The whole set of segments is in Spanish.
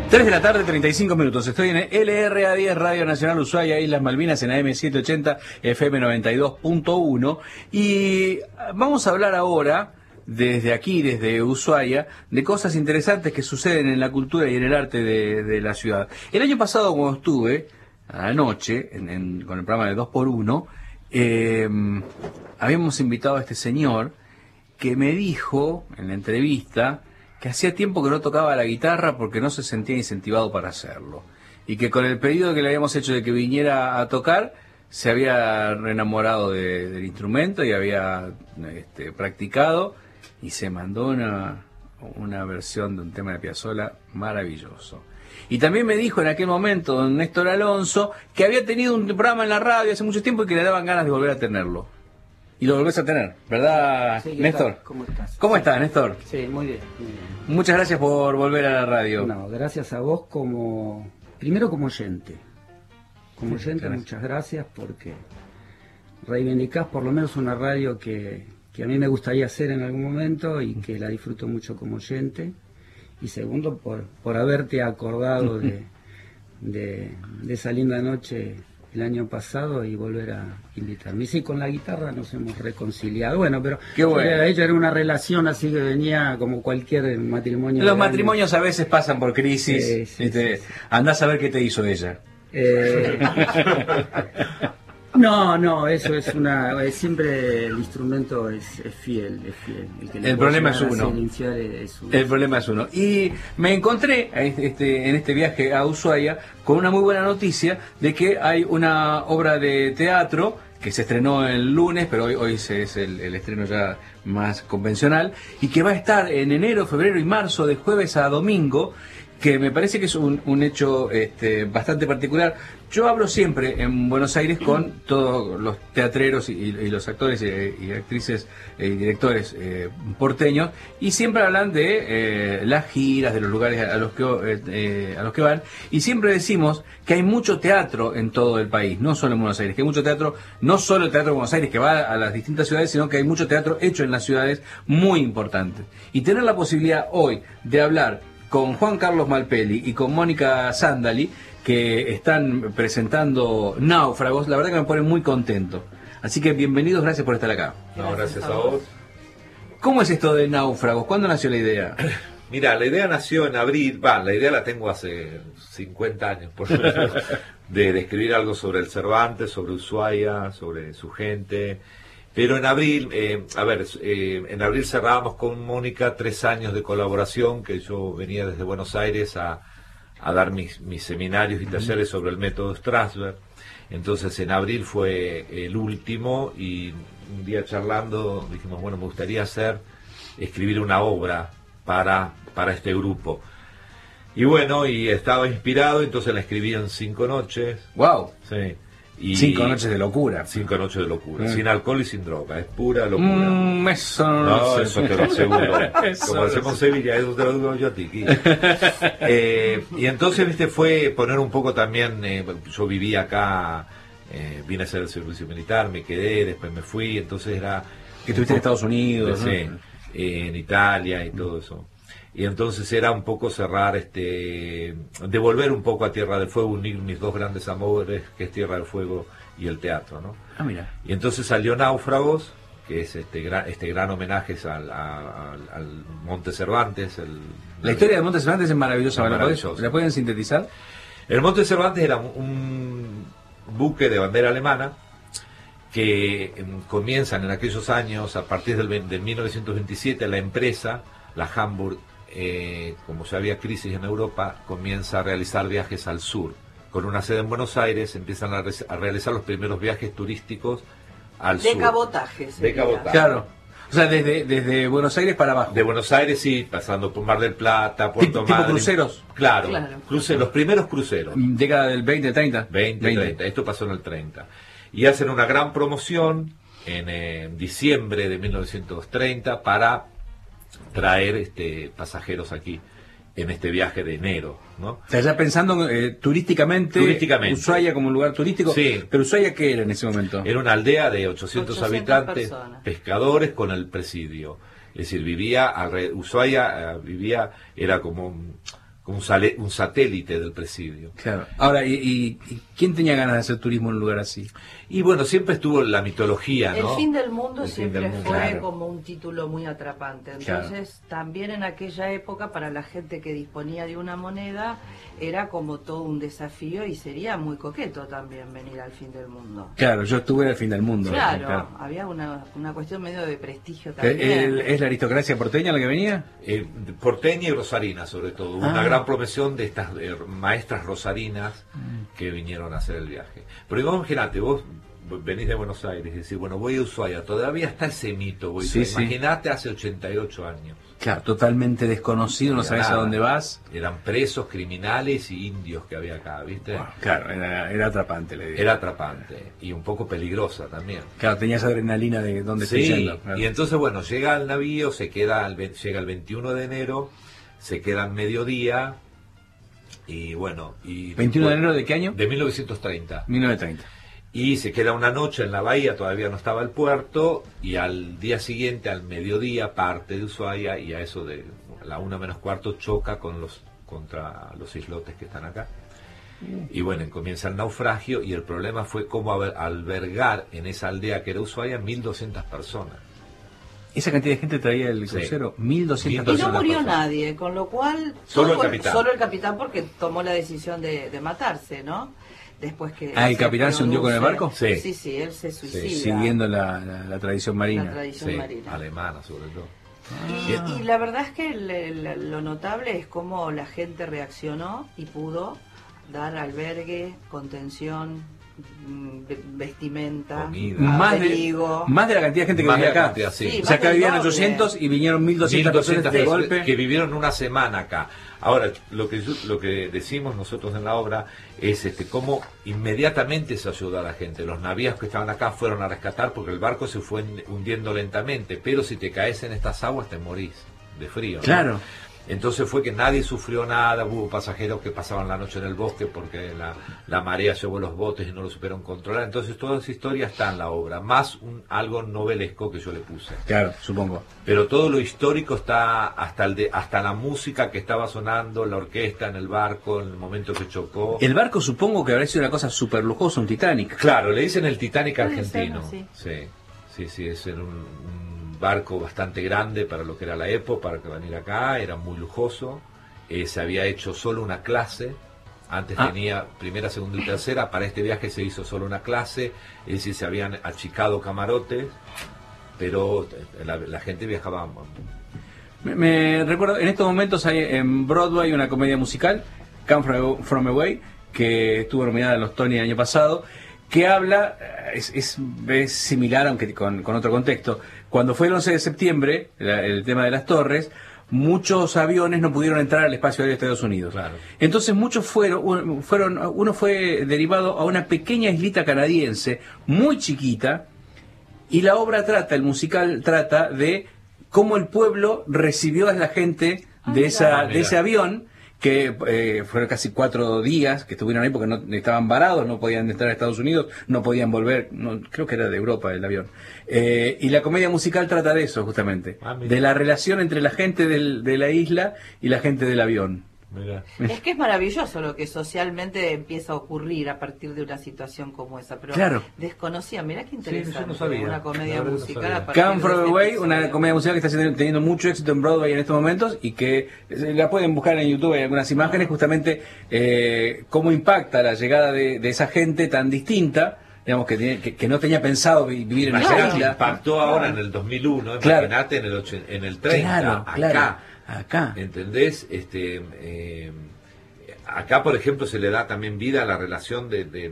3 de la tarde, 35 minutos. Estoy en LRA10, Radio Nacional Ushuaia, Islas Malvinas, en AM 780, FM 92.1. Y vamos a hablar ahora, desde aquí, desde Ushuaia, de cosas interesantes que suceden en la cultura y en el arte de la ciudad. El año pasado, cuando estuve, anoche, con el programa de 2x1, habíamos invitado a este señor que me dijo, en la entrevista, que hacía tiempo que no tocaba la guitarra porque no se sentía incentivado para hacerlo. Y que con el pedido que le habíamos hecho de que viniera a tocar, se había reenamorado del instrumento y había practicado y se mandó una versión de un tema de Piazzolla maravilloso. Y también me dijo en aquel momento don Néstor Alonso que había tenido un programa en la radio hace mucho tiempo y que le daban ganas de volver a tenerlo. Y lo volvés a tener, ¿verdad, sí, Néstor? ¿Cómo estás? ¿Cómo estás, Néstor? Sí, muy bien, muy bien. Muchas gracias por volver a la radio. No, gracias a vos primero como oyente. Como oyente, gracias. Muchas gracias porque reivindicás por lo menos una radio que a mí me gustaría hacer en algún momento y que la disfruto mucho como oyente. Y segundo, por haberte acordado de esa linda noche el año pasado y volver a invitarme. Y sí, con la guitarra nos hemos reconciliado. Bueno, pero qué bueno. Ella era una relación así que venía como cualquier matrimonio. Los matrimonios a veces pasan por crisis. Sí. Andás a ver qué te hizo ella. No, eso es siempre el instrumento es fiel. El problema es uno. El problema es uno. Y me encontré en este viaje a Ushuaia con una muy buena noticia de que hay una obra de teatro que se estrenó el lunes, pero hoy es el estreno ya más convencional, y que va a estar en enero, febrero y marzo, de jueves a domingo, que me parece que es un hecho bastante particular. Yo hablo siempre en Buenos Aires con todos los teatreros y los actores y actrices y directores porteños, y siempre hablan de las giras, de los lugares a los que van, y siempre decimos que hay mucho teatro en todo el país, no solo en Buenos Aires, que hay mucho teatro, no solo el teatro de Buenos Aires que va a las distintas ciudades, sino que hay mucho teatro hecho en las ciudades muy importante. Y tener la posibilidad hoy de hablar con Juan Carlos Malpeli y con Mónica Sandali, que están presentando Náufragos, la verdad que me pone muy contento. Así que bienvenidos, gracias por estar acá. No, gracias a vos. ¿Cómo es esto de Náufragos? ¿Cuándo nació la idea? Mira, la idea nació en abril, la idea la tengo hace 50 años, por ejemplo, de escribir algo sobre el Cervantes, sobre Ushuaia, sobre su gente. Pero en abril, en abril cerrábamos con Mónica 3 años de colaboración, que yo venía desde Buenos Aires a dar mis seminarios y talleres sobre el método Strasberg. Entonces en abril fue el último y un día charlando dijimos, bueno, me gustaría escribir una obra para este grupo. Y bueno, y estaba inspirado, entonces la escribí en 5 noches. ¡Wow! Sí. Y 5 noches de locura. 5 noches de locura, sin alcohol y sin droga, es pura locura. Eso no sé. Eso te lo aseguro. Como hacemos en Sevilla, eso te lo digo yo a ti. Y entonces, fue poner un poco también, yo vivía acá, vine a hacer el servicio militar, me quedé, después me fui, entonces era... Que estuviste en Estados Unidos, sí, ¿no? En Italia y todo eso. Y entonces era un poco cerrar, devolver un poco a Tierra del Fuego, unir mis dos grandes amores, que es Tierra del Fuego y el teatro, ¿no? Ah, mira. Y entonces salió Náufragos, que es este gran homenaje al Monte Cervantes. La historia del Monte Cervantes es maravillosa. ¿La pueden sintetizar? El Monte Cervantes era un buque de bandera alemana que comienzan en aquellos años, a partir del 1927, la empresa, la Hamburg, como ya había crisis en Europa, comienza a realizar viajes al sur. Con una sede en Buenos Aires empiezan a realizar los primeros viajes turísticos al sur. De cabotaje. De cabotaje. Claro. O sea, desde Buenos Aires para abajo. De Buenos Aires, sí, pasando por Mar del Plata, Puerto ¿Tipo Madryn. cruceros? Claro. Los primeros cruceros. ¿Década del 20, 30? 20, 30. Esto pasó en el 30. Y hacen una gran promoción en diciembre de 1930 para traer pasajeros aquí en este viaje de enero, ¿no? O sea, ya pensando turísticamente, Ushuaia como un lugar turístico, sí. Pero Ushuaia, ¿qué era en ese momento? Era una aldea de 800 habitantes, personas. Pescadores con el presidio. Es decir, Ushuaia era como como un satélite del presidio. Claro. Ahora, ¿y quién tenía ganas de hacer turismo en un lugar así? Y bueno, siempre estuvo la mitología, ¿no? El fin del mundo El fin siempre del mundo. fue Claro. como un título muy atrapante. Entonces, también en aquella época, para la gente que disponía de una moneda, era como todo un desafío y sería muy coqueto también venir al fin del mundo. Claro, yo estuve en el fin del mundo. Claro, había una cuestión medio de prestigio también. ¿Es la aristocracia porteña la que venía? Porteña y rosarina, sobre todo. Una gran profesión de estas maestras rosarinas que vinieron a hacer el viaje. Pero imagínate, vos venís de Buenos Aires y decís, bueno, voy a Ushuaia, todavía está ese mito. Sí, sí. Imagínate hace 88 años. Claro, totalmente desconocido, no sabes a dónde vas. Eran presos, criminales y indios que había acá, ¿viste? Bueno, claro, era atrapante la idea. Era atrapante y un poco peligrosa también. Claro, tenías adrenalina de dónde estoy Sí, yendo. Claro. y entonces, bueno, llega al navío, llega el 21 de enero, se queda al mediodía y bueno... Y ¿21 de enero de qué año? De 1930. 1930. Y se queda una noche en la bahía, todavía no estaba el puerto, y al día siguiente, al mediodía, parte de Ushuaia y a eso de la 1:45 choca contra los islotes que están acá. Y bueno, comienza el naufragio y el problema fue cómo albergar en esa aldea que era Ushuaia 1.200 personas. ¿Esa cantidad de gente traía el Sí. crucero? 1.200 Y no personas. murió personas. nadie, con lo cual... Solo todo el capitán. Solo el capitán porque tomó la decisión de matarse, ¿no? Después que... ¿El capitán se hundió con el barco? Sí. Sí, él se suicida. Siguiendo la tradición marina. La tradición Sí, marina. alemana sobre todo. Y la verdad es que lo notable es cómo la gente reaccionó y pudo dar albergue, contención, vestimenta, Comida. abrigo. Más de la cantidad de gente que Más vivía de la acá. cantidad, sí. Sí, O sea, acá más del vivían doble. 800 y vinieron 1.200 personas de golpe. que vivieron una semana acá. Ahora, lo que decimos nosotros en la obra es cómo inmediatamente se ayudó a la gente. Los navíos que estaban acá fueron a rescatar porque el barco se fue hundiendo lentamente, pero si te caes en estas aguas te morís de frío, ¿no? Claro. Entonces fue que nadie sufrió nada, hubo pasajeros que pasaban la noche en el bosque porque la marea llevó los botes y no lo supieron controlar. Entonces toda esa historia está en la obra, más algo novelesco que yo le puse. Claro, supongo. Pero todo lo histórico está hasta la música que estaba sonando, la orquesta en el barco, en el momento que chocó. El barco supongo que habrá sido una cosa súper lujosa, un Titanic. Claro, le dicen el Titanic Puede argentino. ser, Sí, es un barco bastante grande para lo que era la época, para que venir acá, era muy lujoso. Se había hecho solo una clase. Antes tenía primera, segunda y tercera. Para este viaje se hizo solo una clase, es decir, se habían achicado camarotes, pero la gente viajaba. Me recuerdo, en estos momentos hay en Broadway una comedia musical, Come From Away, que estuvo nominada a los Tony el año pasado, que habla, es similar aunque con otro contexto. Cuando fue el 11 de septiembre, el tema de las torres, muchos aviones no pudieron entrar al espacio aéreo de Estados Unidos. Claro. Entonces muchos uno fue derivado a una pequeña islita canadiense, muy chiquita, y la obra el musical trata de cómo el pueblo recibió a la gente de ese avión, que fueron casi 4 días que estuvieron ahí porque no estaban varados, no podían entrar a Estados Unidos, no podían volver, creo que era de Europa el avión. Y la comedia musical trata de eso justamente, de la relación entre la gente de la isla y la gente del avión. Mirá. Es que es maravilloso lo que socialmente empieza a ocurrir a partir de una situación como esa, pero Claro. desconocía, mirá qué interesante, yo no sabía. una La comedia verdad no musical sabía. a partir Come From de este Away, episodio. una comedia musical que está teniendo mucho éxito en Broadway en estos momentos y que la pueden buscar en YouTube, hay algunas imágenes, justamente cómo impacta la llegada de esa gente tan distinta, digamos, que no tenía pensado vivir en esa Imagínate, isla. impactó ahora en el 2001, Claro. imagínate en el 30, Acá. ¿Entendés? Acá, por ejemplo, se le da también vida a la relación del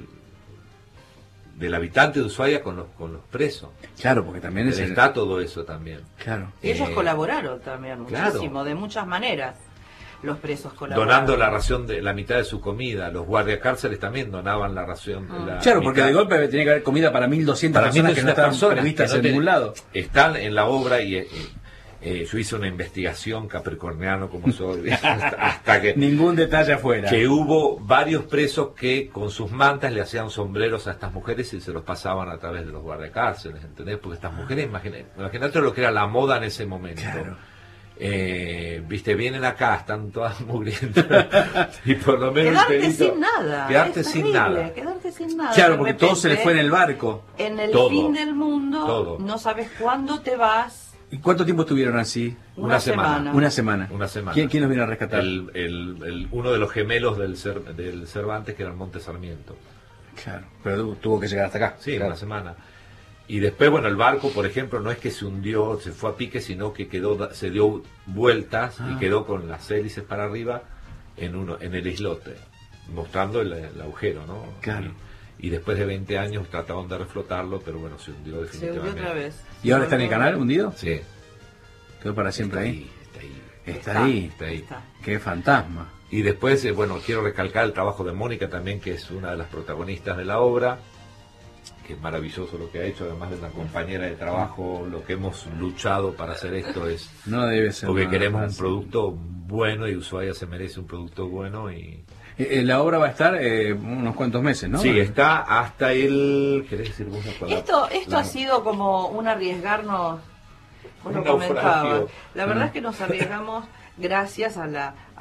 habitante de Ushuaia con los presos. Claro, porque también Está todo eso también. Claro. Y ellos colaboraron también claro. muchísimo, de muchas maneras. Los presos colaboraron. Donando la ración de la mitad de su comida. Los guardiacárceles también donaban la ración. Claro, porque mitad. de golpe tenía que haber comida para 1.200 Para personas que no 1.200 estaban personas previstas que no en ningún lado. Están en la obra y yo hice una investigación capricorniano como soy hasta que Ningún detalle afuera. que hubo varios presos que con sus mantas le hacían sombreros a estas mujeres y se los pasaban a través de los guardiacárceles, ¿entendés? Porque estas mujeres, imagínate lo que era la moda en ese momento. Claro. viste, vienen acá, están todas mugrientas y por lo menos quedarte sin nada. Quedarte es sin terrible, nada. Quedarte sin nada. Claro, De porque repente, todo se le fue en el barco. En el Todo. fin del mundo, Todo. no sabes cuándo te vas. ¿Y cuánto tiempo estuvieron así? Una semana. Una semana. Una semana. ¿Quién los vino a rescatar? Uno de los gemelos del Cervantes, que era el Monte Sarmiento. Claro, pero tuvo que llegar hasta acá. Sí, claro. una semana. Y después, bueno, el barco, por ejemplo, no es que se hundió, se fue a pique, sino que se dio vueltas y quedó con las hélices para arriba en el islote, mostrando el agujero, ¿no? Claro. Y después de 20 años trataron de reflotarlo, pero bueno, se hundió Se definitivamente. hundió otra vez. ¿Y ahora está en el canal hundido? Sí. Quedó para siempre Está ahí. Está ahí. Está ahí. Está ahí. Está. Qué fantasma. Y después, bueno, quiero recalcar el trabajo de Mónica también, que es una de las protagonistas de la obra, que es maravilloso lo que ha hecho, además de una compañera de trabajo. Lo que hemos luchado para hacer esto es No debe ser. porque nada queremos un fácil. producto bueno, y Ushuaia se merece un producto bueno. Y La obra va a estar unos cuantos meses, ¿no? sí, está hasta el... ¿Querés decir vos? Esto ha sido como un arriesgarnos, vos Un lo comentabas. naufragio. La verdad es que nos arriesgamos gracias a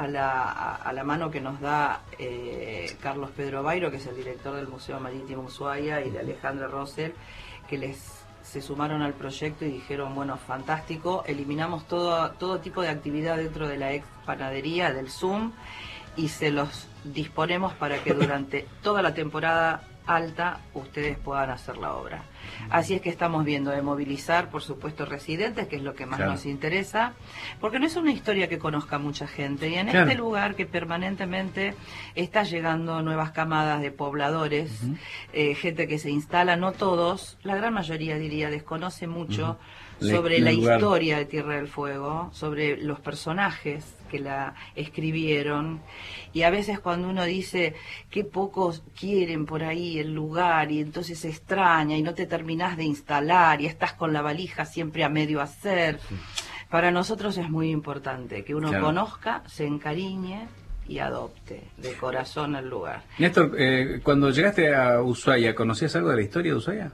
la mano que nos da Carlos Pedro Bairo, que es el director del Museo Marítimo Ushuaia, y de Alejandra Rosel, que se sumaron al proyecto y dijeron, bueno, fantástico, eliminamos todo tipo de actividad dentro de la ex panadería, del Zoom, y se los disponemos para que durante toda la temporada alta ustedes puedan hacer la obra. Así es que estamos viendo de movilizar, por supuesto, residentes, que es lo que más Claro. nos interesa, porque no es una historia que conozca mucha gente, y en Claro. este lugar que permanentemente está llegando nuevas camadas de pobladores, gente que se instala, no todos, la gran mayoría diría, desconoce mucho sobre la lugar. historia de Tierra del Fuego, sobre los personajes que la escribieron, y a veces cuando uno dice que pocos quieren por ahí el lugar, y entonces se extraña y no te terminás de instalar y estás con la valija siempre a medio hacer, para nosotros es muy importante que uno Claro. conozca, se encariñe y adopte de corazón el lugar. Néstor, cuando llegaste a Ushuaia, ¿conocías algo de la historia de Ushuaia?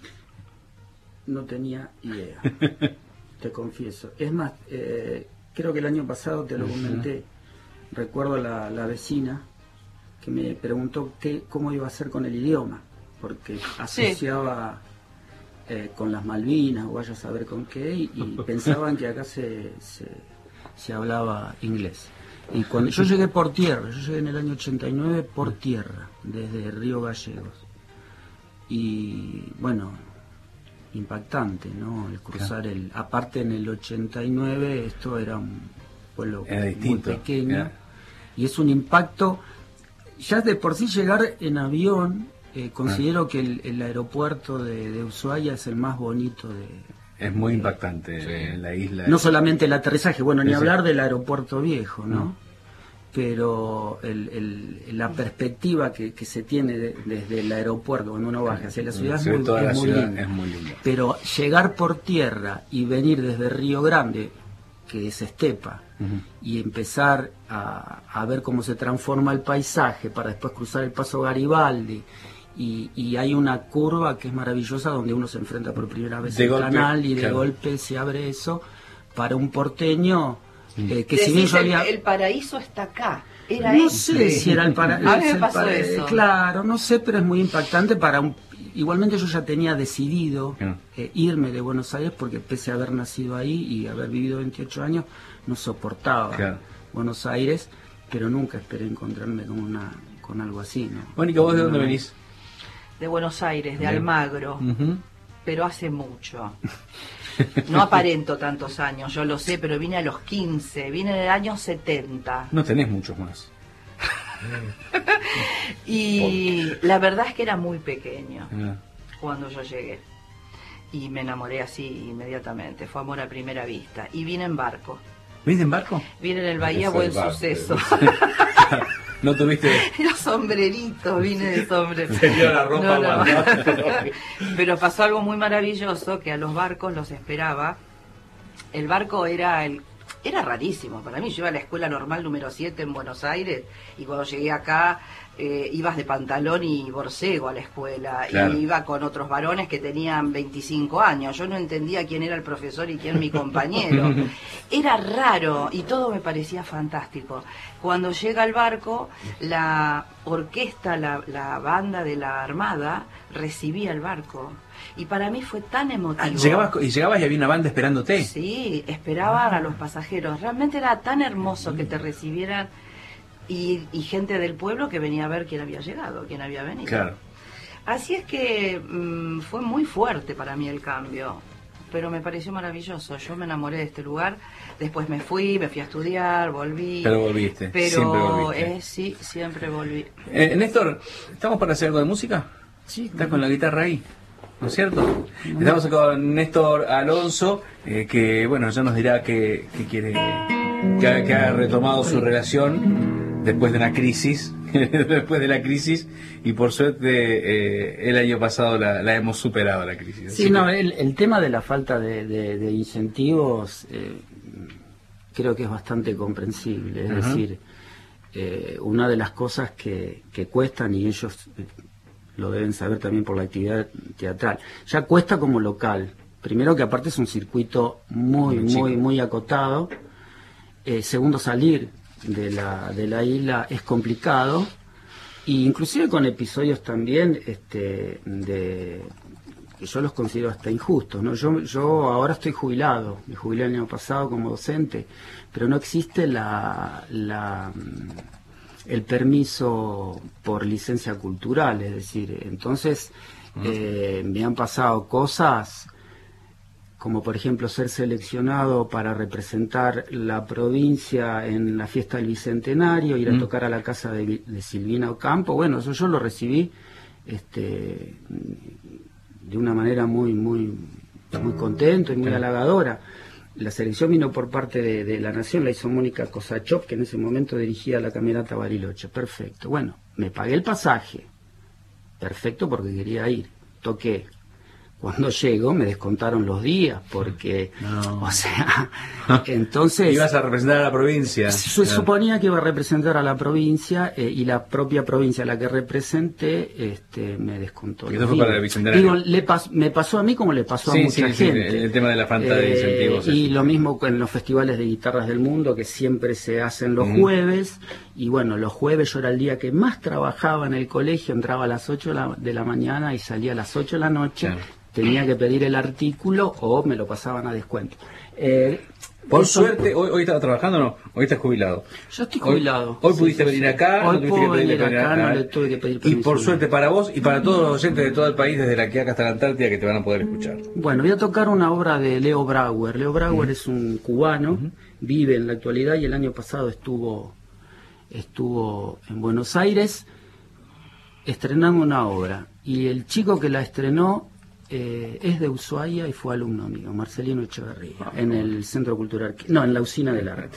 No tenía idea, te confieso. Es más, creo que el año pasado te lo comenté. Recuerdo la vecina que me preguntó cómo iba a ser con el idioma, porque asociaba con las Malvinas, o vaya a saber con qué, y pensaban que acá se hablaba inglés. Y cuando yo llegué por tierra, yo llegué en el año 89 por tierra, desde Río Gallegos. Y bueno, impactante, ¿no? El cruzar aparte en el 89 esto era un pueblo muy pequeño, y es un impacto. Ya de por sí llegar en avión, considero que el aeropuerto de Ushuaia es el más bonito Es muy impactante en la isla. No solamente el aterrizaje, bueno, ni hablar del aeropuerto viejo, ¿no? Pero la perspectiva que se tiene desde el aeropuerto cuando uno baja hacia la ciudad es muy linda. Pero llegar por tierra y venir desde Río Grande, que es estepa, y empezar a ver cómo se transforma el paisaje para después cruzar el Paso Garibaldi, y hay una curva que es maravillosa donde uno se enfrenta por primera vez al canal, y de golpe se abre eso para un porteño. Que si bien yo el paraíso está acá. No sé si era el paraíso. A mí me pasó eso. Claro, no sé, pero es muy impactante igualmente yo ya tenía decidido irme de Buenos Aires, porque pese a haber nacido ahí y haber vivido 28 años, no soportaba Buenos Aires, pero nunca esperé encontrarme con algo así, ¿no? Mónica, ¿vos de dónde venís? De Buenos Aires, de Almagro, pero hace mucho. No aparento tantos años, yo lo sé, pero vine a los 15, vine en el año 70. No tenés muchos más. Y la verdad es que era muy pequeño cuando yo llegué. Y me enamoré así inmediatamente, fue amor a primera vista. Y vine en barco. ¿Viniste en barco? Vine en el Bahía Buen Suceso. ¿No tuviste...? Los sombreritos, vine de sombrero. Tenía la ropa Pero pasó algo muy maravilloso, que a los barcos los esperaba. El barco era era rarísimo para mí. Yo iba a la escuela normal número 7 en Buenos Aires y cuando llegué acá ibas de pantalón y borcego a la escuela, claro. y iba con otros varones que tenían 25 años. Yo no entendía quién era el profesor y quién mi compañero. Era raro y todo me parecía fantástico. Cuando llega al barco, la orquesta, la banda de la Armada recibía el barco. Y para mí fue tan emotivo. Llegabas y había una banda esperándote. Sí, esperaban a los pasajeros. Realmente era tan hermoso que te recibieran y gente del pueblo que venía a ver quién había llegado, quién había venido. Claro. Así es que fue muy fuerte para mí el cambio, pero me pareció maravilloso. Yo me enamoré de este lugar. Después me fui a estudiar, volví. Pero volviste, pero, siempre volviste. Sí, siempre volví. Néstor, ¿estamos para hacer algo de música? Sí. ¿Estás con la guitarra ahí? ¿No es cierto? Estamos con Néstor Alonso, que bueno, ya nos dirá que quiere, que ha retomado su relación después de una crisis, y por suerte el año pasado la hemos superado la crisis. Sí, no, el tema de la falta de incentivos creo que es bastante comprensible, es decir, una de las cosas que cuestan, y ellos lo deben saber también por la actividad teatral, ya cuesta como local, primero que aparte es un circuito muy acotado, segundo salir de la isla es complicado, e inclusive con episodios también que yo los considero hasta injustos, ¿no? Yo ahora estoy jubilado, me jubilé el año pasado como docente, pero no existe el permiso por licencia cultural, es decir, entonces me han pasado cosas como por ejemplo ser seleccionado para representar la provincia en la fiesta del Bicentenario, ir a tocar a la casa de Silvina Ocampo. Bueno, eso yo lo recibí de una manera muy contento y muy halagadora. La selección vino por parte de la Nación, la hizo Mónica Kosachov, que en ese momento dirigía la Camerata Bariloche. Perfecto. Bueno, me pagué el pasaje. Perfecto, porque quería ir. Toqué. Cuando llego me descontaron los días, porque, o sea, entonces... Ibas a representar a la provincia. Se suponía que iba a representar a la provincia y la propia provincia a la que representé me descontó. ¿Y eso fue para el Bicentenario? Digo, me pasó a mí como le pasó a mucha gente. Sí, el tema de la falta de incentivos. Y lo mismo en los festivales de guitarras del mundo, que siempre se hacen los jueves. Y bueno, los jueves yo era el día que más trabajaba en el colegio, entraba a las 8 de la mañana y salía a las 8 de la noche. Claro. Tenía que pedir el artículo o me lo pasaban a descuento. Por suerte, ¿hoy estás trabajando o no? ¿Hoy estás jubilado? Yo estoy jubilado. Hoy pudiste venir acá. Hoy puedo venir acá, no le tuve que pedir permiso. Y por suerte para vos y para todos los oyentes de todo el país, desde la Quiaca hasta la Antártida, que te van a poder escuchar. Bueno, voy a tocar una obra de Leo Brauer. Leo Brauer es un cubano, vive en la actualidad y el año pasado estuvo en Buenos Aires estrenando una obra. Y el chico que la estrenó es de Ushuaia y fue alumno mío, Marcelino Echeverría, en el Centro Cultural, en la Usina del Arte.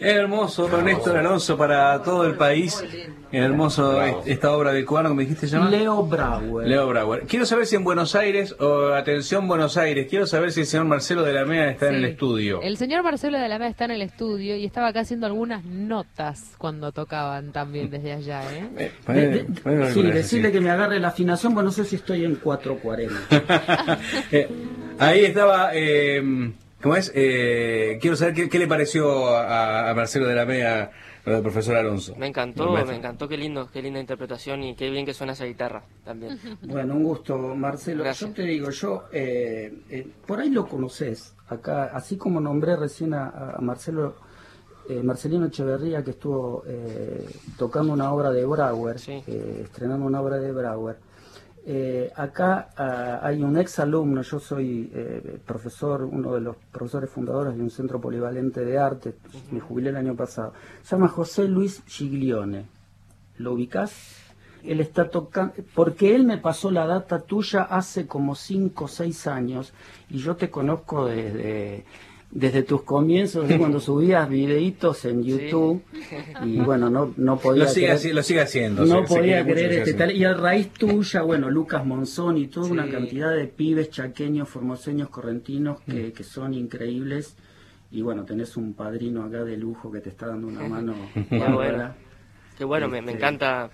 Hermoso, Néstor Alonso para todo el país. Hermoso esta obra del cubano, ¿cómo me dijiste se llama? Leo Brauer. Leo Brauer. Quiero saber si en Buenos Aires, atención Buenos Aires, quiero saber si el señor Marcelo de la Mea está en el estudio. El señor Marcelo de la Mea está en el estudio y estaba acá haciendo algunas notas cuando tocaban también desde allá, ¿eh? Sí, decirle que me agarre la afinación, pues no sé si estoy en 440. Ahí estaba... ¿Cómo es? Quiero saber qué le pareció a Marcelo de la Mea, lo del profesor Alonso. Me encantó, qué linda interpretación y qué bien que suena esa guitarra también. Bueno, un gusto, Marcelo. Gracias. Yo te digo, por ahí lo conoces, acá, así como nombré recién a Marcelo, Marcelino Echeverría, que estuvo tocando una obra de Brauer, Sí. estrenando una obra de Brauer. Acá hay un ex alumno, yo soy profesor, uno de los profesores fundadores de un centro polivalente de arte, me jubilé el año pasado, se llama José Luis Giglione. ¿Lo ubicás? Él está tocando, porque él me pasó la data tuya hace como 5 o 6 años y yo te conozco desde tus comienzos, cuando subías videitos en YouTube, y bueno, no podía lo sigue haciendo. No podía creer este tal, y a raíz tuya, bueno, Lucas Monzón y toda una cantidad de pibes chaqueños, formoseños, correntinos que son increíbles, y bueno, tenés un padrino acá de lujo que te está dando una mano. Qué bueno, me encanta.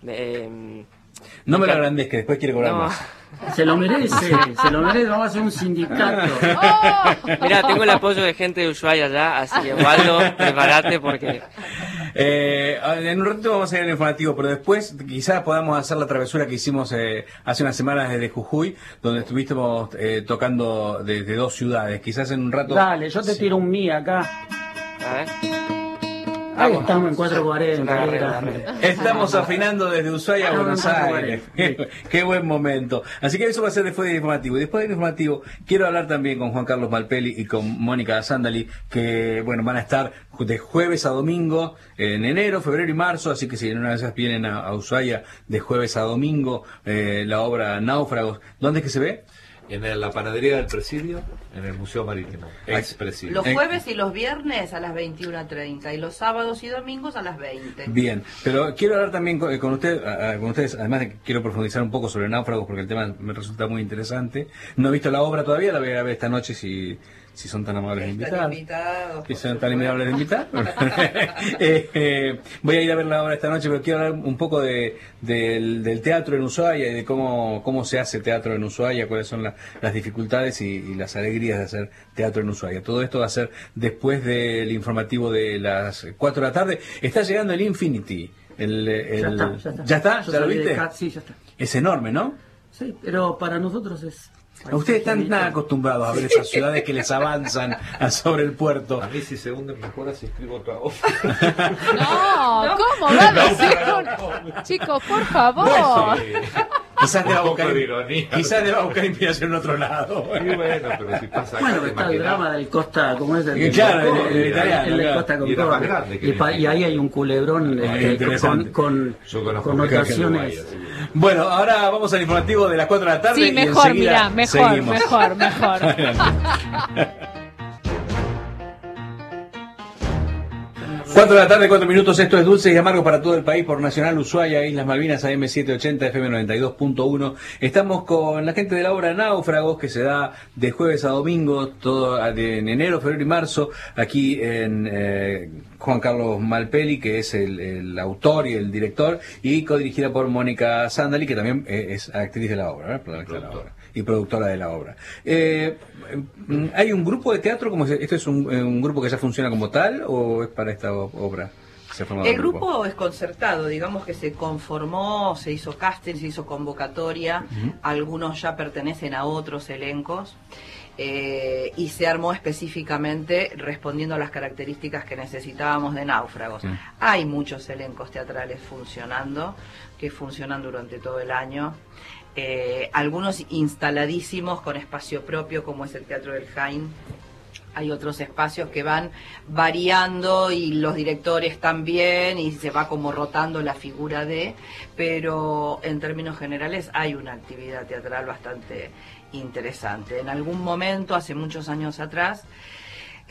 No me lo agrandes, que después quiere cobrar más. Se lo merece, vamos a hacer un sindicato. Mira, tengo el apoyo de gente de Ushuaia allá, así que Waldo, prepárate porque... en un ratito vamos a ir al informativo, pero después quizás podamos hacer la travesura que hicimos hace unas semanas desde Jujuy, donde estuvimos tocando desde 2 ciudades. Quizás en un rato... Dale, yo te tiro un mí acá. A ver. Ahí estamos en 440. Estamos afinando desde Ushuaia a Buenos Aires. Qué buen momento. Así que eso va a ser después del informativo. Y después del informativo quiero hablar también con Juan Carlos Malpeli y con Mónica Sandali, que bueno, van a estar de jueves a domingo en enero, febrero y marzo. Así que si en una de esas vienen a Ushuaia de jueves a domingo, la obra Náufragos. ¿Dónde es que se ve? En la panadería del Presidio, en el Museo Marítimo, ex Presidio. Los jueves y los viernes a las 21:30 y los sábados y domingos a las 20. Bien, pero quiero hablar también con ustedes, además de que quiero profundizar un poco sobre Náufragos porque el tema me resulta muy interesante. No he visto la obra todavía, la voy a ver esta noche si son tan amables de invitar. Si son tan amables de invitar. Voy a ir a ver la obra esta noche, pero quiero hablar un poco del teatro en Ushuaia y de cómo se hace teatro en Ushuaia, cuáles son las dificultades y las alegrías de hacer teatro en Ushuaia. Todo esto va a ser después del informativo de las 4 de la tarde. Está llegando el Infinity. ¿Ya está? ¿Ya lo viste? Sí, ya está. Es enorme, ¿no? Sí, pero para nosotros es... Ustedes están tan acostumbrados a ver esas ciudades que les avanzan sobre el puerto. A mí si se hunden mejor si escribo otra obra. No, ¿cómo va a decir? Chicos, por favor. Quizás te va a Un poco de ironía. quizás te va a buscar inspiración en otro lado. Y bueno, pero si pasa acá, Bueno, te está el imaginas. drama del Costa, ¿cómo es? Claro, el italiano, El de claro. Costa Y era más Concordia. grande que Y ahí hay un culebrón interesante. con Yo conozco connotaciones. gente de Uruguay, así Bueno, ahora vamos al informativo de las 4 de la tarde. Sí, y mejor, enseguida mirá, seguimos. mejor. 4 de la tarde, 4 minutos, esto es Dulces y Amargos para todo el país por Nacional Ushuaia, Islas Malvinas, AM 780, FM 92.1. Estamos con la gente de la obra Náufragos, que se da de jueves a domingo, todo en enero, febrero y marzo, aquí en Juan Carlos Malpeli, que es el autor y el director, y codirigida por Mónica Sandali, que también es actriz de la obra, protagonista de la obra y productora de la obra. ¿Hay un grupo de teatro? ¿Esto es un grupo que ya funciona como tal o es para esta obra? El grupo es concertado, digamos que se conformó, se hizo casting, se hizo convocatoria, algunos ya pertenecen a otros elencos. Y se armó específicamente respondiendo a las características que necesitábamos de Náufragos. Hay muchos elencos teatrales que funcionan durante todo el año. Algunos instaladísimos con espacio propio, como es el Teatro del Jaén. Hay otros espacios que van variando y los directores también, y se va como rotando la figura pero en términos generales hay una actividad teatral bastante interesante. En algún momento, hace muchos años atrás,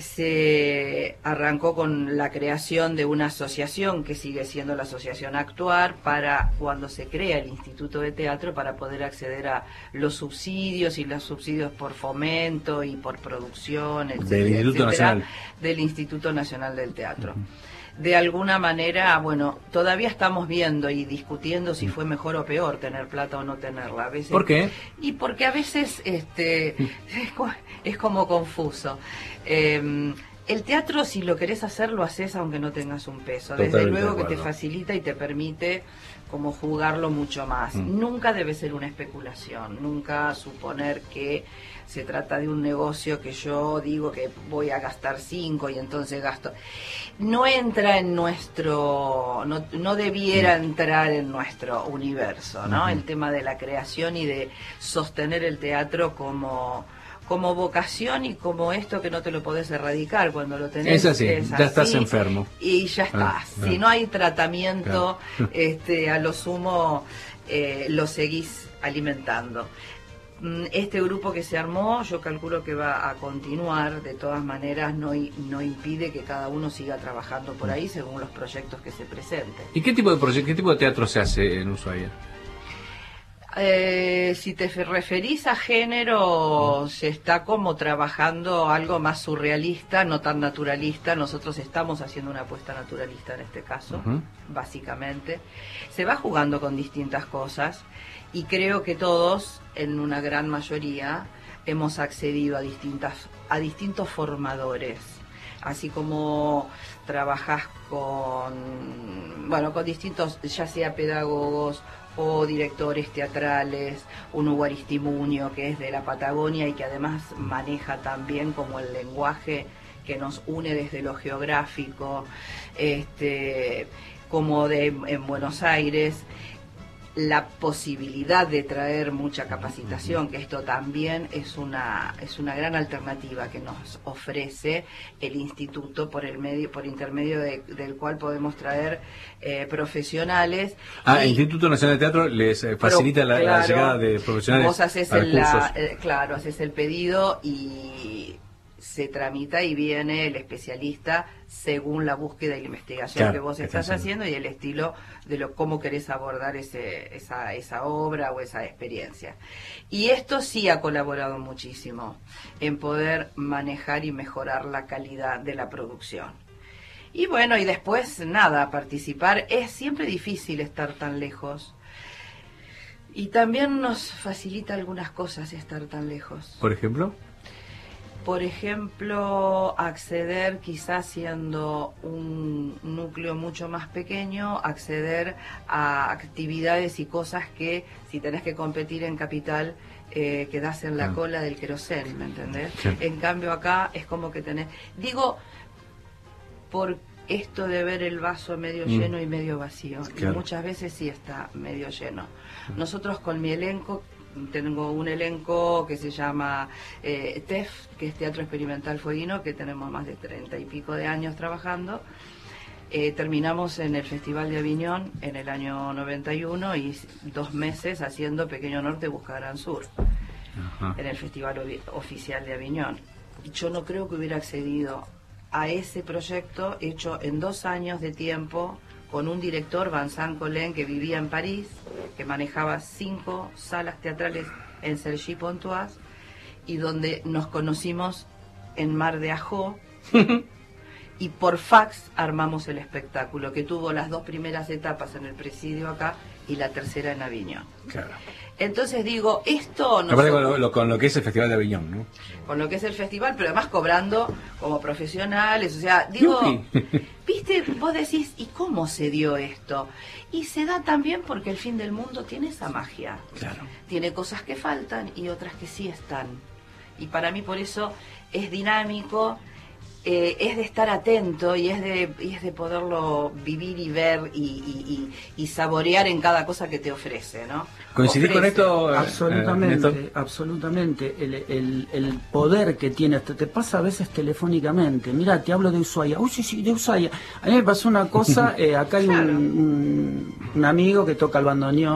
se arrancó con la creación de una asociación que sigue siendo la Asociación Actuar, para cuando se crea el Instituto de Teatro, para poder acceder a los subsidios y los subsidios por fomento y por producción, etcétera, del Instituto Nacional. Del Instituto Nacional del Teatro. De alguna manera, bueno, todavía estamos viendo y discutiendo si fue mejor o peor tener plata o no tenerla. A veces, ¿por qué? Y porque a veces es como confuso. El teatro, si lo querés hacer, lo haces aunque no tengas un peso. Desde Totalmente luego de que te acuerdo. facilita y te permite como jugarlo mucho más. Nunca debe ser una especulación, nunca suponer que se trata de un negocio que yo digo que voy a gastar 5 y entonces gasto. No entra en nuestro, no debiera entrar en nuestro universo, ¿no? El tema de la creación y de sostener el teatro como vocación y como esto que no te lo podés erradicar cuando lo tenés. Es así, ya estás enfermo. Y ya estás. Si no hay tratamiento, a lo sumo lo seguís alimentando. Este grupo que se armó, yo calculo que va a continuar, de todas maneras no impide que cada uno siga trabajando por ahí según los proyectos que se presenten. ¿Y qué tipo de proyecto, qué tipo de teatro se hace en Ushuaia? Si te referís a género, se está como trabajando algo más surrealista, no tan naturalista. Nosotros estamos haciendo una apuesta naturalista en este caso, básicamente. Se va jugando con distintas cosas y creo que todos, en una gran mayoría, hemos accedido a distintos formadores. Así como trabajás con distintos, ya sea pedagogos o directores teatrales, un Hugo Aristimuño que es de la Patagonia y que además maneja también como el lenguaje que nos une desde lo geográfico, como en Buenos Aires, la posibilidad de traer mucha capacitación, que esto también es una gran alternativa que nos ofrece el instituto por intermedio del cual podemos traer profesionales. El Instituto Nacional de Teatro les facilita la llegada de profesionales. Vos haces haces el pedido y se tramita y viene el especialista según la búsqueda y la investigación que vos estás haciendo y el estilo de cómo querés abordar esa obra o esa experiencia. Y esto sí ha colaborado muchísimo en poder manejar y mejorar la calidad de la producción. Y bueno, y después nada, participar. Es siempre difícil estar tan lejos. Y también nos facilita algunas cosas estar tan lejos. ¿Por ejemplo? Por ejemplo, acceder, quizás siendo un núcleo mucho más pequeño, acceder a actividades y cosas que si tenés que competir en Capital, quedás en la cola del querosén, ¿me entendés? Sí. En cambio acá es como que tenés... Digo, por esto de ver el vaso medio lleno y medio vacío. Claro. Y muchas veces sí está medio lleno. Nosotros con mi elenco... Tengo un elenco que se llama TEF, que es Teatro Experimental Fueguino, que tenemos más de 30 y pico de años trabajando. Terminamos en el Festival de Aviñón en el año 91 y 2 meses haciendo Pequeño Norte Busca Gran Sur. Ajá. En el Festival Oficial de Aviñón. Yo no creo que hubiera accedido a ese proyecto hecho en 2 años de tiempo, con un director, Vincent Collin, que vivía en París, que manejaba 5 salas teatrales en Cergy-Pontoise, y donde nos conocimos en Mar de Ajó, y por fax armamos el espectáculo, que tuvo las 2 primeras etapas en el presidio acá, y la tercera en Aviñón. Claro. Entonces digo, esto... Aparte con lo que es el Festival de Aviñón, ¿no? Con lo que es el festival, pero además cobrando como profesionales, o sea, digo, viste, vos decís, ¿y cómo se dio esto? Y se da también porque el fin del mundo tiene esa magia. Claro. Tiene cosas que faltan y otras que sí están. Y para mí por eso es dinámico, es de estar atento y es de poderlo vivir y ver y saborear en cada cosa que te ofrece, ¿no? ¿Coincidís con esto? Absolutamente. El poder que tiene, hasta te pasa a veces telefónicamente. Mira, te hablo de Ushuaia. Uy, sí, de Ushuaia. A mí me pasó una cosa, acá hay un amigo que toca el bandoneón,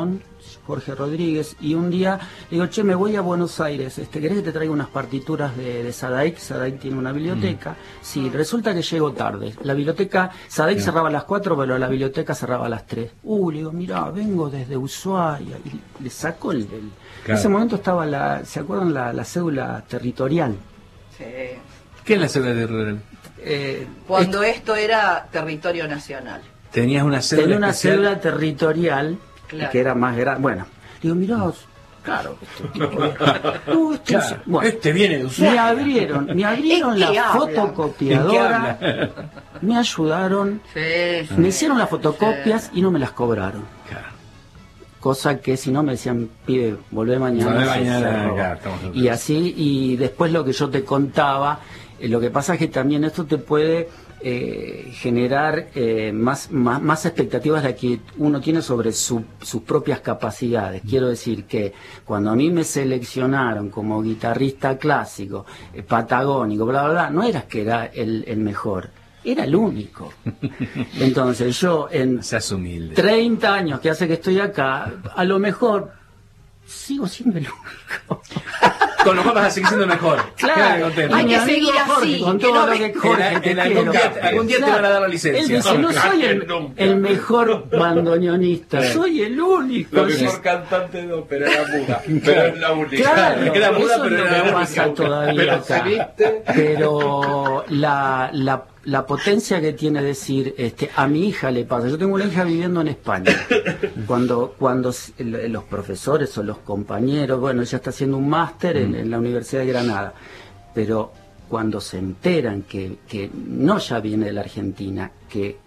Jorge Rodríguez, y un día le digo, che, me voy a Buenos Aires, ¿querés que te traiga unas partituras de Sadaic? Sadaic tiene una biblioteca. Sí, resulta que llego tarde. La biblioteca, Sadaic cerraba a las 4, pero la biblioteca cerraba a las 3. Le digo, mirá, vengo desde Ushuaia, y le saco el... En ese momento estaba ¿se acuerdan la cédula territorial? Sí. ¿Qué es la cédula territorial? Cuando esto era territorio nacional. Tenías una cédula Tenía una especial. cédula territorial, Claro. que era más grande. Bueno, digo, mirá, claro, Claro, bueno, este viene de Ushuaia. me abrieron ¿En qué la habla? fotocopiadora, me ayudaron, Sí. me hicieron las fotocopias y no me las cobraron. Claro. Cosa que si no me decían, pibe, volvé mañana. Volvé se mañana, cerró. claro, estamos nosotros. Y así, y después lo que yo te contaba, lo que pasa es que también esto te puede generar más expectativas de que uno tiene sobre sus propias capacidades. Quiero decir que cuando a mí me seleccionaron como guitarrista clásico, patagónico, bla, bla, bla, no era que era el mejor, era el único. Entonces yo en Seas humilde. 30 años que hace que estoy acá, a lo mejor sigo siendo el único. Con lo cual vas a seguir siendo mejor. Claro, Contento. Hay mi que amigo seguir Jorge, así, con que todo no lo me- que Jorge te algún quiero. día te van a dar la licencia. Él dice, no soy el mejor bandoneonista, soy el único. Sí, cantante de ópera era muda, pero es la única. claro, Era muda, eso pero es lo era que única. pasa todavía Pero acá. se viste. Pero la potencia que tiene decir, a mi hija le pasa. Yo tengo una hija viviendo en España. Cuando los profesores o los compañeros, bueno, ella está haciendo un máster en la Universidad de Granada, pero cuando se enteran que no ya viene de la Argentina, que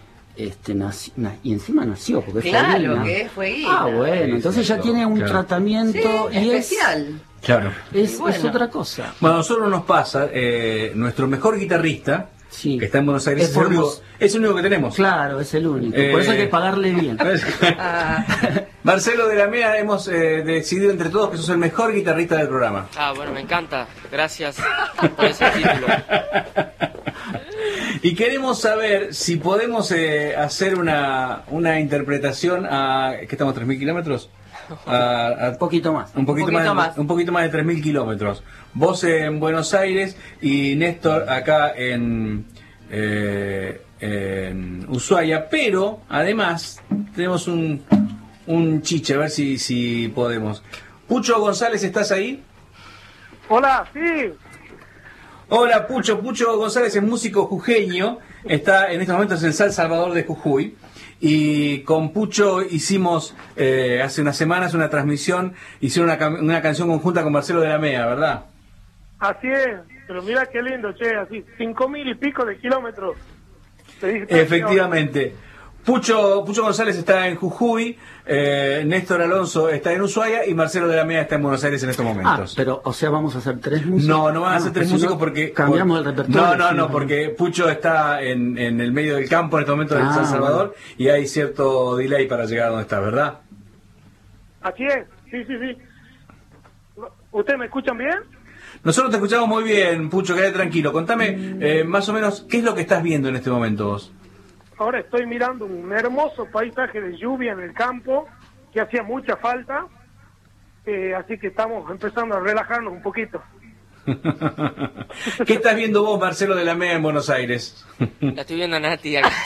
y encima nació, porque es Claro, Farina. que fue guita. Bueno, entonces ya tiene un Claro. tratamiento Sí, y especial. Claro. es Bueno. otra cosa. Bueno, a nosotros nos pasa, nuestro mejor guitarrista, Sí. que está en Buenos Aires, Es es el único, Formos- es el único que tenemos. Claro, es el único. Por eso hay que pagarle bien. Ah, Marcelo de la MEA, hemos decidido entre todos que sos el mejor guitarrista del programa. Ah, bueno, me encanta. Gracias por ese título. Y queremos saber si podemos hacer una interpretación a... ¿Qué estamos? ¿3.000 kilómetros? Un poquito más. Un poquito poquito más. más. Un poquito más de 3.000 kilómetros. Vos en Buenos Aires y Néstor acá en Ushuaia, pero además tenemos un chiche, a ver si podemos. Pucho González, ¿estás ahí? Hola, sí. Hola Pucho, Pucho González es músico jujeño, está en estos momentos en San Salvador de Jujuy y con Pucho hicimos hace unas semanas una transmisión, hicieron una canción conjunta con Marcelo de la MEA, ¿verdad? Así es. Pero mira qué lindo, che, así, 5.000 y pico de kilómetros. Te dije, Efectivamente. Pucho González está en Jujuy, Néstor Alonso está en Ushuaia y Marcelo de la MEA está en Buenos Aires en estos momentos. Pero, o sea, vamos a hacer 3 músicos. No van a ser 3 si no, músicos porque... cambiamos el repertorio. No, porque Pucho está en el medio del campo en este momento en San Salvador y hay cierto delay para llegar a donde está, ¿verdad? Así es, sí. ¿Ustedes me escuchan bien? Nosotros te escuchamos muy bien, Pucho, quédate tranquilo. Contame más o menos qué es lo que estás viendo en este momento vos. Ahora estoy mirando un hermoso paisaje de lluvia en el campo, que hacía mucha falta, así que estamos empezando a relajarnos un poquito. ¿Qué estás viendo vos, Marcelo de la MEA, en Buenos Aires? La estoy viendo a Nati acá.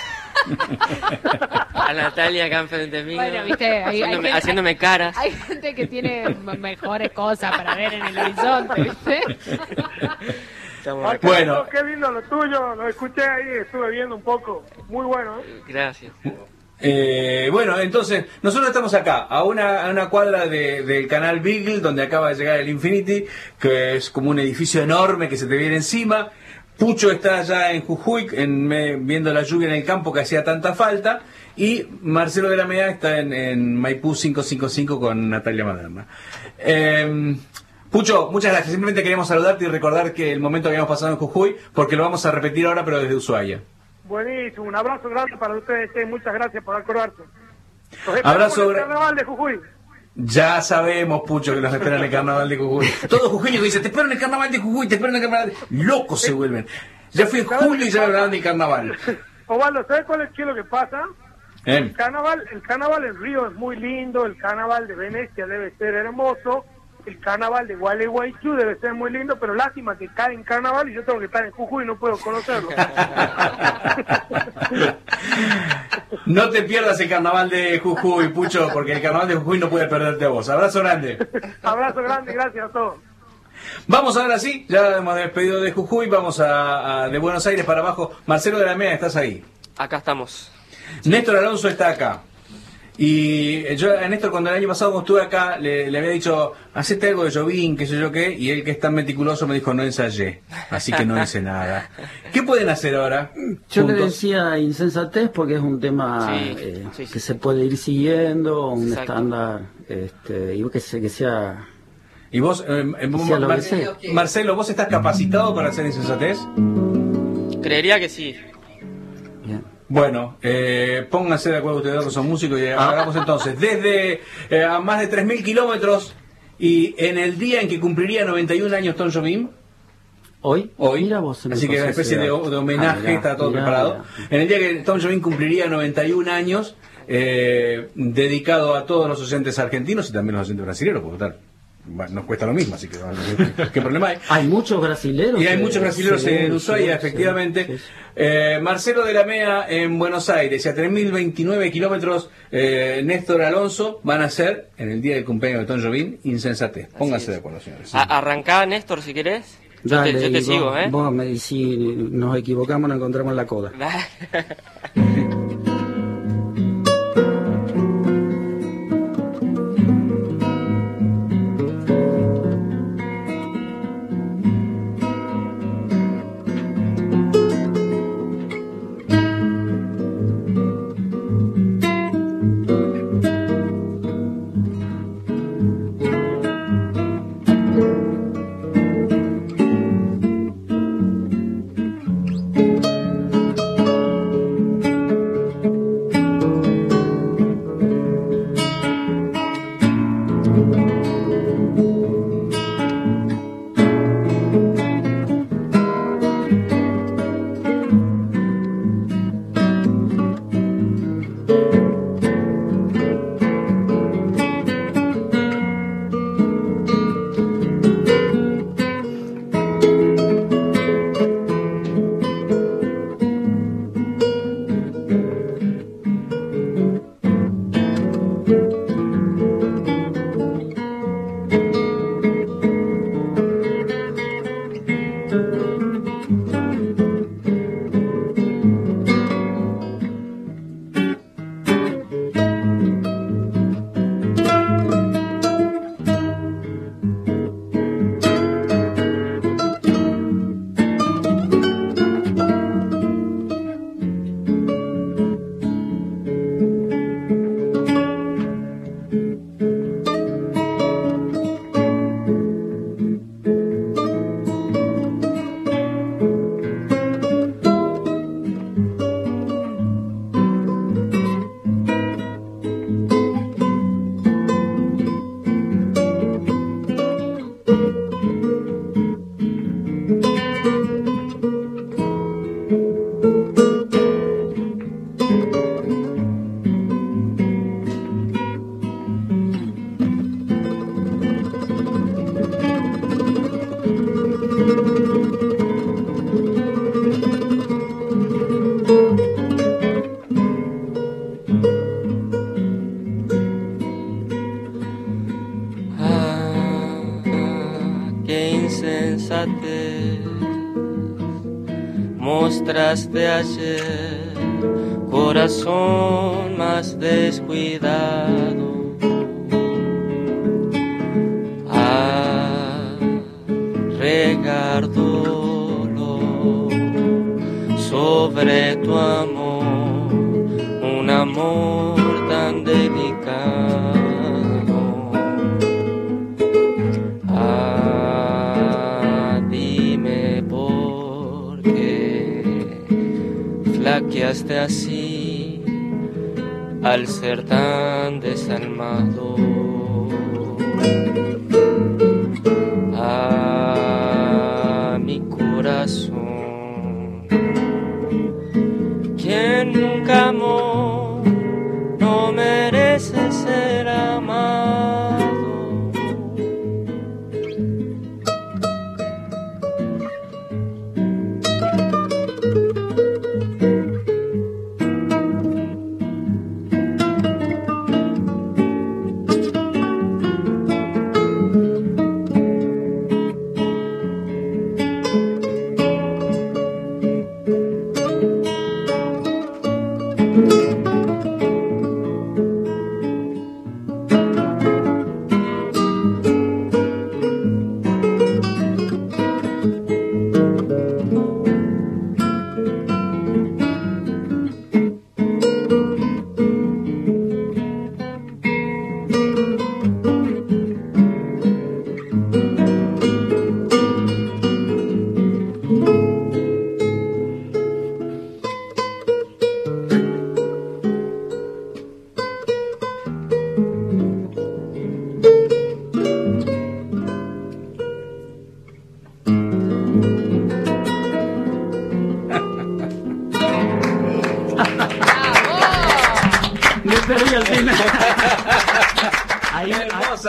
A Natalia acá enfrente mío. Bueno, viste, haciéndome caras. Hay gente que tiene mejores cosas para ver en el horizonte, ¿viste? Estamos Ay, acá. Bueno. qué lindo lo tuyo, lo escuché ahí, estuve viendo un poco. Muy bueno, ¿eh? Gracias. Bueno, entonces, nosotros estamos acá, a una cuadra del canal Beagle, donde acaba de llegar el Infinity, que es como un edificio enorme que se te viene encima. Pucho está allá en Jujuy, viendo la lluvia en el campo que hacía tanta falta. Y Marcelo de la MEA está en Maipú 555 con Natalia Maderna. Pucho, muchas gracias. Simplemente queríamos saludarte y recordar que el momento que habíamos pasado en Jujuy, porque lo vamos a repetir ahora, pero desde Ushuaia. Buenísimo, un abrazo grande para ustedes, che, muchas gracias por acordarse. Abrazo en el gra- carnaval de Jujuy. Ya sabemos, Pucho, que nos esperan en el carnaval de Jujuy. Todos jujeños dicen, te espero en el carnaval de Jujuy, te espero en el carnaval de... Locos se vuelven. Ya fui en julio y ya me hablaban del carnaval. Osvaldo, ¿sabes qué es lo que pasa? El carnaval en Río es muy lindo, el carnaval de Venecia debe ser hermoso, el carnaval de Gualeguaychú debe ser muy lindo, pero lástima que cae en carnaval y yo tengo que estar en Jujuy y no puedo conocerlo. No te pierdas el carnaval de Jujuy, Pucho, porque el carnaval de Jujuy no puede perderte a vos. Abrazo grande. Abrazo grande, gracias a todos. Vamos ahora sí, ya hemos despedido de Jujuy, vamos de Buenos Aires para abajo. Marcelo de la Mea, ¿estás ahí? Acá estamos. Néstor Alonso está acá. Y yo a Néstor, cuando el año pasado cuando estuve acá, le había dicho, hacete algo de Jobim, qué sé yo qué, y él, que es tan meticuloso, me dijo, no ensayé, así que no hice nada. ¿Qué pueden hacer ahora? Yo juntos? le decía insensatez porque es un tema Sí. que se puede ir siguiendo, un Exacto. estándar, y que sea... Y vos, Sea lo que sea. Marcelo, ¿vos estás capacitado para hacer insensatez? Creería que sí. Bien. Bueno, pónganse de acuerdo ustedes dos que son músicos y hagamos entonces, desde a más de 3.000 kilómetros y en el día en que cumpliría 91 años Tom Jobim, Hoy, hoy, mira vos, así que una especie de homenaje, mirá, está todo mirá, preparado. mirá. En el día que Tom Jobim cumpliría 91 años, dedicado a todos los oyentes argentinos y también los oyentes brasileños, porque tal, bueno, nos cuesta lo mismo, así que ¿qué problema hay? Hay muchos brasileros. Y hay muchos brasileños en Ushuaia, sí, efectivamente. sí, sí. Marcelo de la Mea en Buenos Aires, y a 3.029 kilómetros, Néstor Alonso van a ser, en el día del cumpleaños de Tom Jobim, insensatez. Pónganse es. de acuerdo, señores. Arrancá, Néstor, si querés. Yo Dale, te y sigo, ¿eh? Vos me decís, si nos equivocamos, nos encontramos en la coda. mostraste ayer, corazón más descuidado. A regar dolor sobre tu amor, un amor tan delicado. Dime por qué flaqueaste así al ser tan desalmado. A mi corazón, quien nunca amó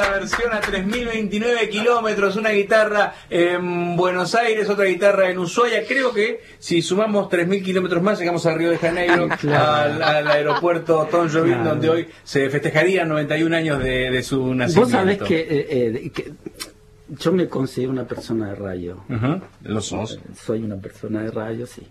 hermosa versión a 3029 kilómetros, una guitarra en Buenos Aires, otra guitarra en Ushuaia. Creo que si sumamos 3000 kilómetros más llegamos a Río de Janeiro, al aeropuerto Tom Jobim, donde hoy se festejarían 91 años de su nacimiento. Vos sabés que yo me considero una persona de radio. ¿Lo sos? Soy una persona de radio, sí.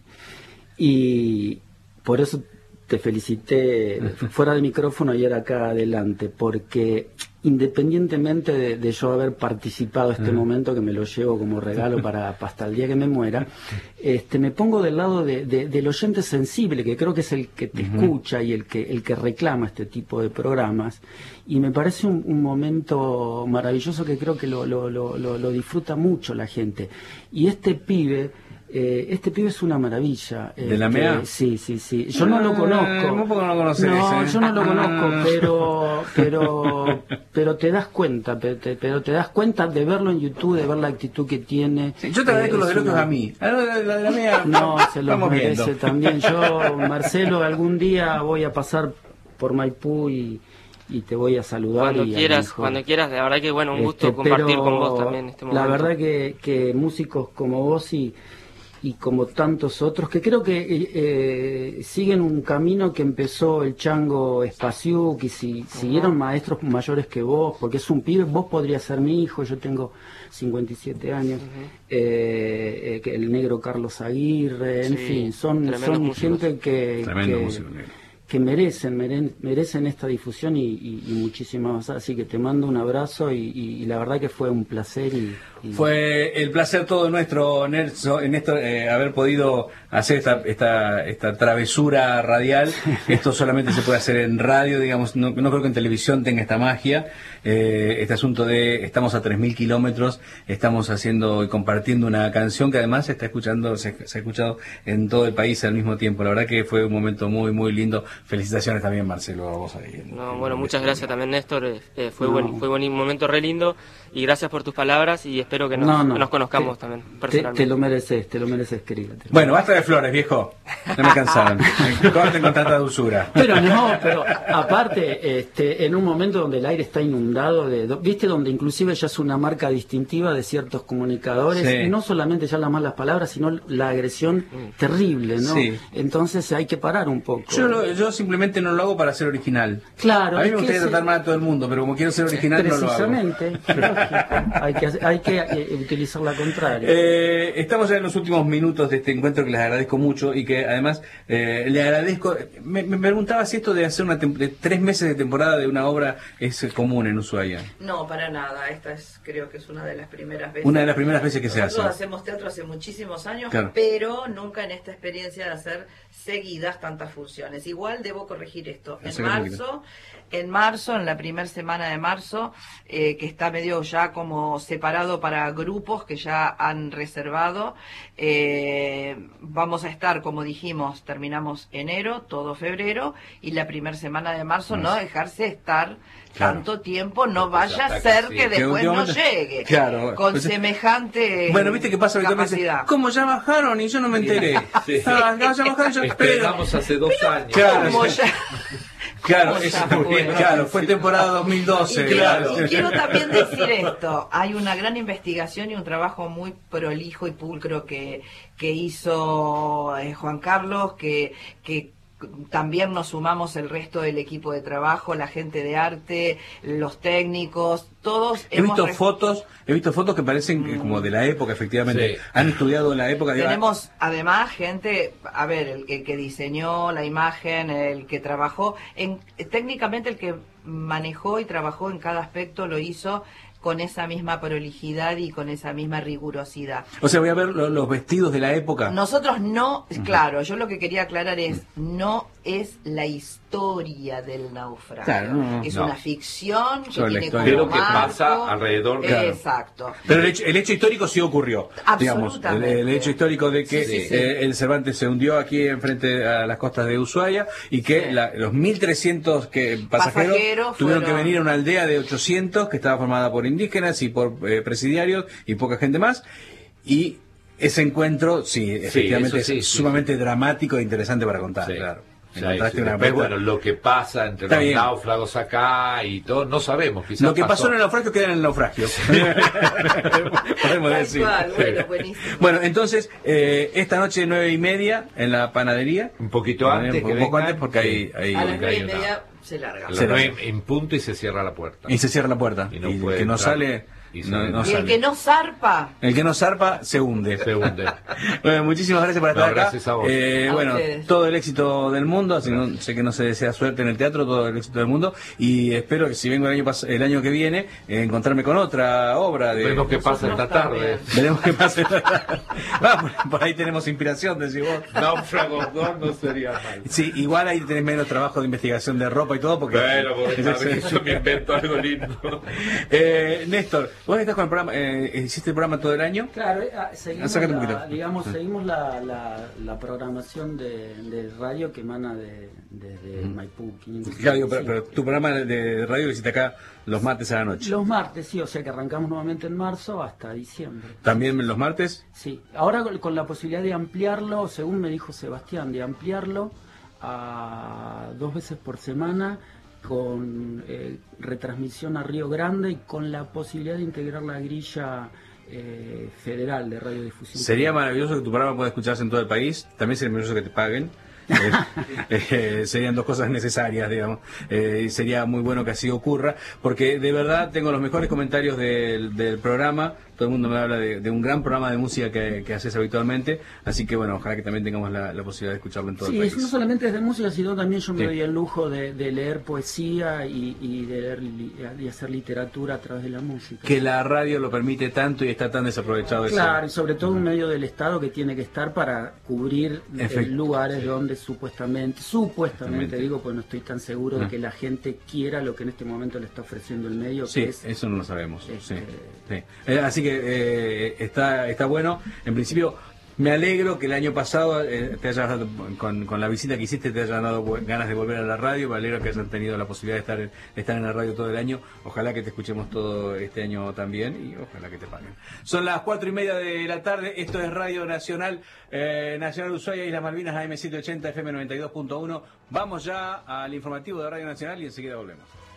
Y por eso te felicité fuera del micrófono y ahora acá adelante, porque independientemente de yo haber participado en este momento, que me lo llevo como regalo para hasta el día que me muera, me pongo del lado del oyente sensible, que creo que es el que te escucha y el que reclama este tipo de programas, y me parece un momento maravilloso que creo que lo disfruta mucho la gente. Y este pibe es una maravilla. ¿De la MEA? Sí. Yo no lo conozco. ¿Cómo no lo conoces? No, yo no lo conozco, pero te das cuenta, pero te das cuenta de verlo en YouTube, de ver la actitud que tiene. Sí, yo te agradezco los elogios a mí. La de la MEA. No, se lo merece también. Yo, Marcelo, algún día voy a pasar por Maipú y te voy a saludar. Cuando quieras, la verdad que bueno, un gusto compartir con vos también este momento. La verdad que músicos como vos y como tantos otros, que creo que siguen un camino que empezó el Chango Spasiuk, y siguieron maestros mayores que vos, porque es un pibe. Vos podrías ser mi hijo, yo tengo 57 años, el negro Carlos Aguirre, en fin, son gente que merecen esta difusión y muchísimas más. Así que te mando un abrazo y la verdad que fue un placer. Fue el placer todo nuestro, Néstor, haber podido hacer esta travesura radial. Esto solamente se puede hacer en radio, digamos, no creo que en televisión tenga esta magia. Este asunto de estamos a 3000 kilómetros, estamos haciendo y compartiendo una canción que además se ha escuchado en todo el país al mismo tiempo. La verdad que fue un momento muy, muy lindo. Felicitaciones también, Marcelo, a vos ahí. Bueno, muchas gracias también, Néstor. Fue un momento re lindo y gracias por tus palabras y espero que nos conozcamos también personalmente. Te lo mereces, querido. Bueno, basta de flores, viejo. No me cansaron. Corten con tanta dulzura. Pero aparte, en un momento donde el aire está inundado, ¿viste? Donde inclusive ya es una marca distintiva de ciertos comunicadores, y no solamente ya las malas palabras, sino la agresión terrible, ¿no? Sí. Entonces hay que parar un poco. Yo simplemente no lo hago para ser original. Claro. A mí me gustaría tratar mal a todo el mundo, pero como quiero ser original no lo hago. Precisamente. Hay que utilizar la contraria. Estamos ya en los últimos minutos de este encuentro, que les agradezco mucho y que además le agradezco. Me preguntaba si esto de hacer de 3 meses de temporada de una obra es común en Ushuaia. No, para nada. Esta creo que es una de las primeras veces. Una de las primeras veces que se hace. Nosotros hacemos teatro hace muchísimos años, claro, pero nunca en esta experiencia de hacer seguidas tantas funciones. Igual debo corregir esto. En marzo, en la primera semana de marzo, que está medio ya como separado para grupos que ya han reservado, vamos a estar, como dijimos, terminamos enero, todo febrero, y la primera semana de marzo no dejarse estar tanto tiempo, no vaya a ser que después no llegue con semejante bueno, viste que pasa capacidad. ¿Cómo ya bajaron y yo no me enteré? Ya bajaron, yo esperamos hace 2 años. Fue temporada 2012. Y quiero también decir esto, hay una gran investigación y un trabajo muy prolijo y pulcro que hizo Juan Carlos, que también nos sumamos el resto del equipo de trabajo, la gente de arte, los técnicos, todos. He visto fotos que parecen como de la época, efectivamente. Sí. Han estudiado la época. Tenemos además gente, el que diseñó la imagen, el que trabajó, técnicamente el que manejó y trabajó en cada aspecto lo hizo con esa misma prolijidad y con esa misma rigurosidad. O sea, voy a ver los vestidos de la época. Nosotros no, claro, yo lo que quería aclarar es, no es la historia del naufragio. Claro, es una ficción que tiene como lo que pasa alrededor. Exacto. Pero el hecho histórico sí ocurrió. Absolutamente. Digamos, el hecho histórico de que el Cervantes se hundió aquí enfrente a las costas de Ushuaia y que los 1.300 pasajeros tuvieron que venir a una aldea de 800 que estaba formada por indígenas y por presidiarios y poca gente más, y ese encuentro efectivamente es sumamente dramático e interesante para contar. Claro. Encontraste una después, puerta. bueno, lo que pasa entre Está los bien. náufragos acá y todo, no sabemos. Quizás Lo que pasó en el naufragio queda en el naufragio. Podemos decir. Bueno, buenísimo. Bueno, entonces, esta noche 9:30 en la panadería. un poquito antes, Un poco antes porque hay A las 9:30 una- se larga. a las 9 en punto y se cierra la puerta. y se cierra la puerta. Y Y, no el puede que no entrar. sale, Y no, sale. no Y el sale. que no zarpa. El que no zarpa se hunde. Se hunde. Bueno, muchísimas gracias por estar No, acá. gracias a vos. A Bueno, ustedes. todo el éxito del mundo, así no, sé que no se desea suerte en el teatro, todo el éxito del mundo, y espero que si vengo el año que viene, encontrarme con otra obra de... Vemos qué pasa esta tarde. Veremos qué pasa. Por ahí tenemos inspiración, decís vos. Náufragos 2 no sería mal. Sí, igual ahí tenés menos trabajo de investigación de ropa y todo, porque... Bueno, porque sabes que yo me invento algo lindo. Néstor, vos estás con el programa, hiciste el programa todo el año. Claro, seguimos, Sácate un poquito. seguimos la programación de radio que emana desde Maipú 500. Claro, digo, pero tu programa de radio lo hiciste acá los martes a la noche. Los martes, sí, o sea que arrancamos nuevamente en marzo hasta diciembre. ¿También los martes? Sí, ahora con la posibilidad de ampliarlo, según me dijo Sebastián, de ampliarlo a 2 veces por semana, con retransmisión a Río Grande y con la posibilidad de integrar la grilla federal de radiodifusión. Sería maravilloso que tu programa pueda escucharse en todo el país. También sería maravilloso que te paguen. Serían dos cosas necesarias, digamos. Sería muy bueno que así ocurra, porque de verdad tengo los mejores comentarios del programa. Todo el mundo me habla de un gran programa de música que haces habitualmente, así que bueno, ojalá que también tengamos la posibilidad de escucharlo en todo el país. Sí, no solamente es de música, sino también yo me Sí. doy el lujo de leer poesía y de leer y hacer literatura a través de la música. Que la radio lo permite tanto y está tan desaprovechado eso. Claro, y sobre todo un medio del Estado que tiene que estar para cubrir Efecto. lugares donde supuestamente digo, pues no estoy tan seguro de que la gente quiera lo que en este momento le está ofreciendo el medio, Sí, que es eso no lo sabemos. Sí, este- sí. Así que está bueno. En principio, me alegro que el año pasado te hayas dado, con la visita que hiciste, te hayan dado ganas de volver a la radio. Me alegro que hayan tenido la posibilidad de estar en la radio todo el año. Ojalá que te escuchemos todo este año también y ojalá que te paguen. Son las 4:30 de la tarde. Esto es Radio Nacional, Nacional Ushuaia y las Malvinas, AM 780, FM 92.1. Vamos ya al informativo de Radio Nacional y enseguida volvemos.